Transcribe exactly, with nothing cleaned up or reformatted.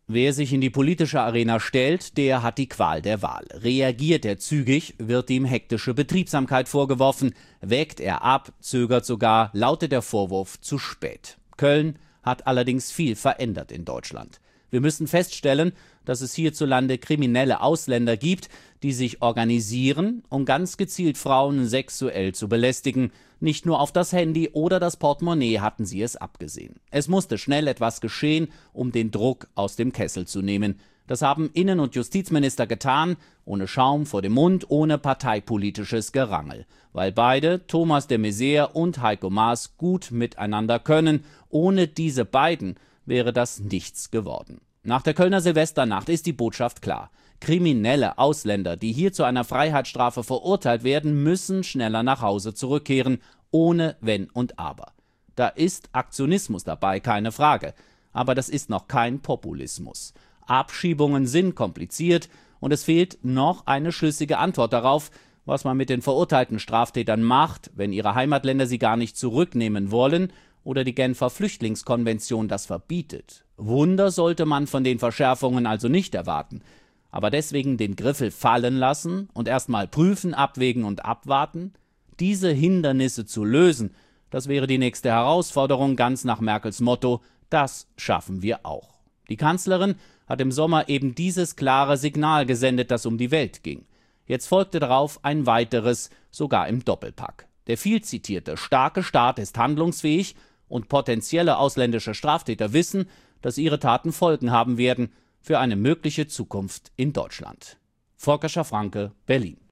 Wer sich in die politische Arena stellt, der hat die Qual der Wahl. Reagiert er zügig, wird ihm hektische Betriebsamkeit vorgeworfen. Wägt er ab, zögert sogar, lautet der Vorwurf zu spät. Köln hat allerdings viel verändert in Deutschland. Wir müssen feststellen, dass es hierzulande kriminelle Ausländer gibt, die sich organisieren, um ganz gezielt Frauen sexuell zu belästigen. Nicht nur auf das Handy oder das Portemonnaie hatten sie es abgesehen. Es musste schnell etwas geschehen, um den Druck aus dem Kessel zu nehmen. Das haben Innen- und Justizminister getan, ohne Schaum vor dem Mund, ohne parteipolitisches Gerangel. Weil beide, Thomas de Maizière und Heiko Maas, gut miteinander können. Ohne diese beiden wäre das nichts geworden. Nach der Kölner Silvesternacht ist die Botschaft klar. Kriminelle Ausländer, die hier zu einer Freiheitsstrafe verurteilt werden, müssen schneller nach Hause zurückkehren, ohne Wenn und Aber. Da ist Aktionismus dabei, keine Frage. Aber das ist noch kein Populismus. Abschiebungen sind kompliziert und es fehlt noch eine schlüssige Antwort darauf, was man mit den verurteilten Straftätern macht, wenn ihre Heimatländer sie gar nicht zurücknehmen wollen oder die Genfer Flüchtlingskonvention das verbietet. Wunder sollte man von den Verschärfungen also nicht erwarten. Aber deswegen den Griffel fallen lassen und erstmal prüfen, abwägen und abwarten? Diese Hindernisse zu lösen, das wäre die nächste Herausforderung, ganz nach Merkels Motto: Das schaffen wir auch. Die Kanzlerin hat im Sommer eben dieses klare Signal gesendet, das um die Welt ging. Jetzt folgte darauf ein weiteres, sogar im Doppelpack. Der viel zitierte starke Staat ist handlungsfähig und potenzielle ausländische Straftäter wissen, dass ihre Taten Folgen haben werden für eine mögliche Zukunft in Deutschland. Volker Schaffranke, Berlin.